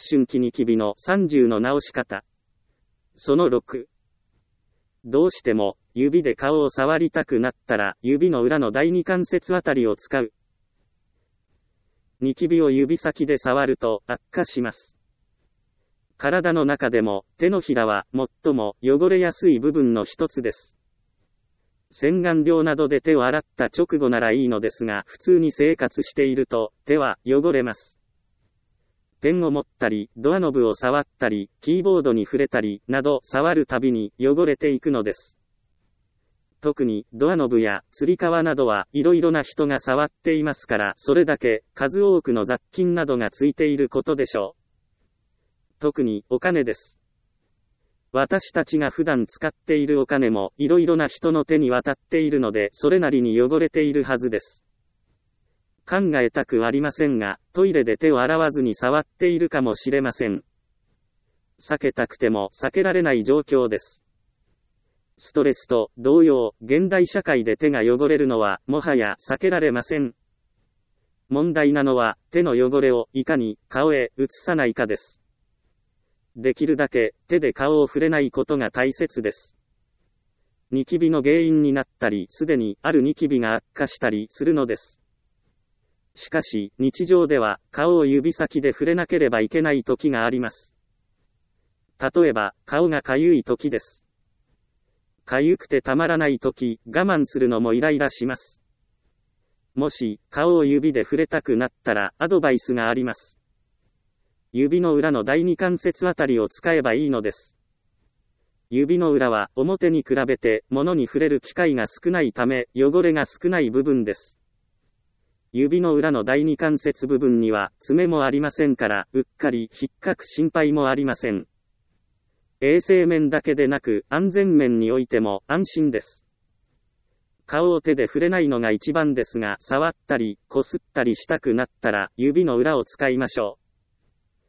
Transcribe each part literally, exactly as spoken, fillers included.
春期ニキビのさんじゅうの直し方。そのろく。どうしても指で顔を触りたくなったら指の裏の第二関節あたりを使う。ニキビを指先で触ると悪化します。体の中でも手のひらは最も汚れやすい部分の一つです。洗顔料などで手を洗った直後ならいいのですが、普通に生活していると手は汚れます。ペンを持ったり、ドアノブを触ったり、キーボードに触れたりなど触るたびに汚れていくのです。特にドアノブやつり革などはいろいろな人が触っていますから、それだけ数多くの雑菌などがついていることでしょう。特にお金です。私たちが普段使っているお金もいろいろな人の手に渡っているので、それなりに汚れているはずです。考えたくありませんが、トイレで手を洗わずに触っているかもしれません。避けたくても避けられない状況です。ストレスと同様、現代社会で手が汚れるのはもはや避けられません。問題なのは手の汚れをいかに顔へ移さないかです。できるだけ手で顔を触れないことが大切です。ニキビの原因になったり、すでにあるニキビが悪化したりするのです。しかし、日常では顔を指先で触れなければいけない時があります。例えば、顔がかゆい時です。かゆくてたまらない時、我慢するのもイライラします。もし、顔を指で触れたくなったら、アドバイスがあります。指の裏の第二関節あたりを使えばいいのです。指の裏は表に比べて物に触れる機会が少ないため汚れが少ない部分です。指の裏の第二関節部分には爪もありませんから、うっかり引っかく心配もありません。衛生面だけでなく安全面においても安心です。顔を手で触れないのが一番ですが、触ったりこすったりしたくなったら指の裏を使いましょう。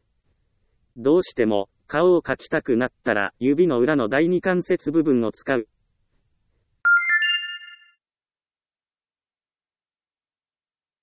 どうしても顔を描きたくなったら指の裏の第二関節部分を使う。